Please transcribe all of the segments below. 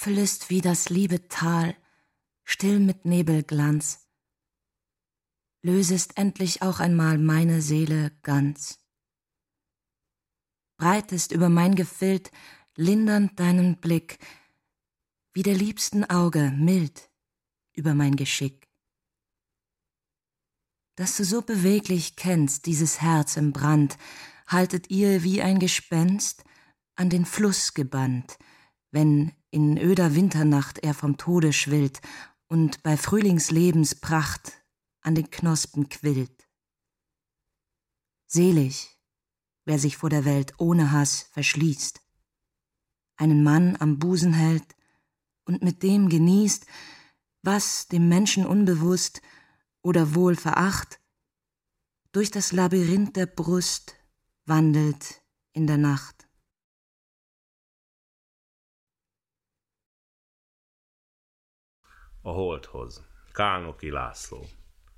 Gipfel ist wie das liebe Tal, still mit Nebelglanz. Lösest endlich auch einmal meine Seele ganz. Breitest über mein Gefild lindernd deinen Blick, wie der liebsten Auge mild über mein Geschick. Dass du so beweglich kennst dieses Herz im Brand, haltet ihr wie ein Gespenst an den Fluss gebannt, wenn in öder Winternacht er vom Tode schwillt und bei Frühlingslebens Pracht an den Knospen quillt. Selig, wer sich vor der Welt ohne Hass verschließt, einen Mann am Busen hält und mit dem genießt, was dem Menschen unbewusst oder wohl veracht, durch das Labyrinth der Brust wandelt in der Nacht. A holdhoz. Kálnoky László.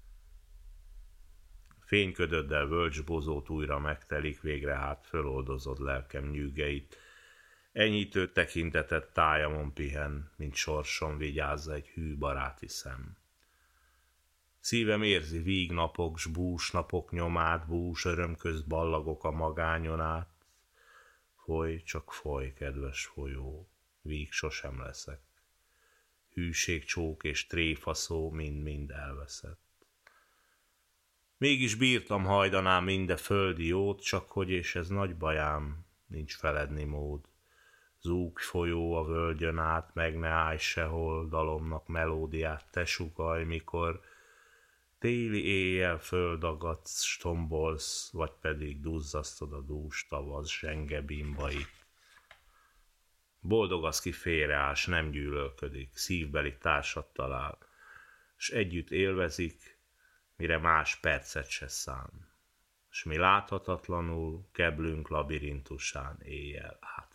Fényködöddel völgyzsbozót újra megtelik, végre hát föloldozod lelkem nyűgeit. Enyhítő tekintetet tájamon pihen, mint sorsom vigyázza egy hű baráti szem. Szívem érzi víg napok, s bús napok nyomát, bús öröm közt ballagok a magányon át. Folyj, csak folyj, kedves folyó, víg sosem leszek. Hűség, csók és tréfa szó mind-mind elveszett. Mégis bírtam hajdanám minde földi jót, csak hogy és ez nagy bajám, nincs feledni mód. Zúg folyó a völgyön át, meg ne állj sehol, dalomnak melódiát te sugallj, mikor téli éjjel földagadsz, s tombolsz, vagy pedig duzzasztod a dús tavasz zsenge bimbait. Boldog az, ki félreáll, s nem gyűlölködik, szívbeli társat talál, s együtt élvezik, mire más percet se szán, s mi láthatatlanul keblünk labirintusán éjjel át.